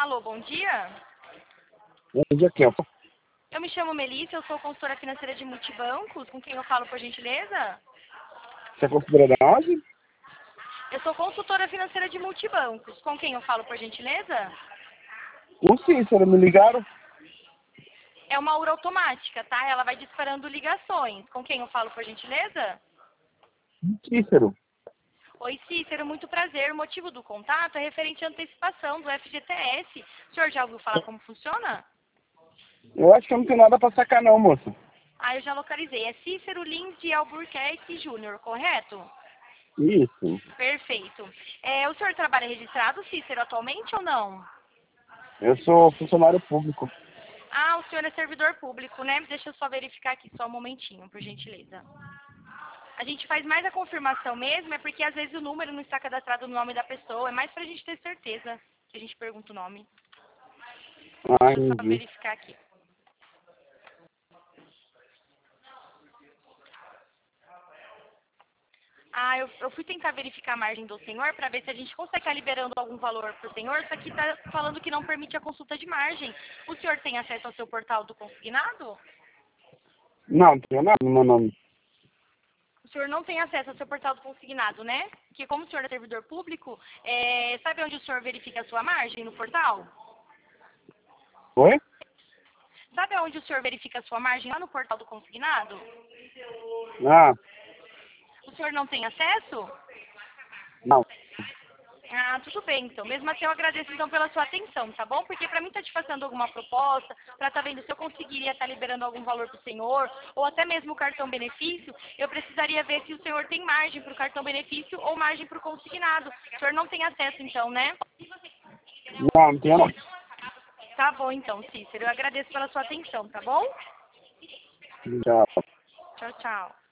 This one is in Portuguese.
Alô, bom dia. Bom dia, Kel. Eu me chamo Melissa, eu sou consultora financeira de multibancos. Com quem eu falo, por gentileza? Você é considerada onde? Eu sou consultora financeira de multibancos. Com quem eu falo, por gentileza? O Cícero, me ligaram? É uma URA automática, tá? Ela vai disparando ligações. Com quem eu falo, por gentileza? Cícero. Oi, Cícero, muito prazer. O motivo do contato é referente à antecipação do FGTS. O senhor já ouviu falar como funciona? Eu acho que eu não tenho nada pra sacar não, moça. Ah, eu já localizei. É Cícero Lins de Albuquerque Júnior, correto? Isso. Perfeito. O senhor trabalha registrado, Cícero, atualmente ou não? Eu sou funcionário público. Ah, o senhor é servidor público, né? Deixa eu só verificar aqui, só um momentinho, por gentileza. A gente faz mais a confirmação mesmo, é porque às vezes o número não está cadastrado no nome da pessoa, é mais pra gente ter certeza que a gente pergunta o nome. Ah, Deixa eu só entendi. verificar aqui. Ah, eu fui tentar verificar a margem do senhor para ver se a gente consegue estar liberando algum valor para o senhor, só que está falando que não permite a consulta de margem. O senhor tem acesso ao seu portal do consignado? Não tenho nada no meu nome. O senhor não tem acesso ao seu portal do consignado, né? Porque como o senhor é servidor público, sabe onde o senhor verifica a sua margem no portal? Oi? Sabe onde o senhor verifica a sua margem lá no portal do consignado? Ah, O senhor não tem acesso? não. Ah, tudo bem, então. Mesmo assim, eu agradeço, então, pela sua atenção, tá bom? Porque para mim tá te passando alguma proposta, para estar vendo se eu conseguiria estar liberando algum valor para o senhor, ou até mesmo o cartão benefício, eu precisaria ver se o senhor tem margem para o cartão benefício ou margem para o consignado. O senhor não tem acesso, então, né? Não tenho não. Tá bom, então, Cícero. Eu agradeço pela sua atenção, tá bom? Já. Tchau, tchau.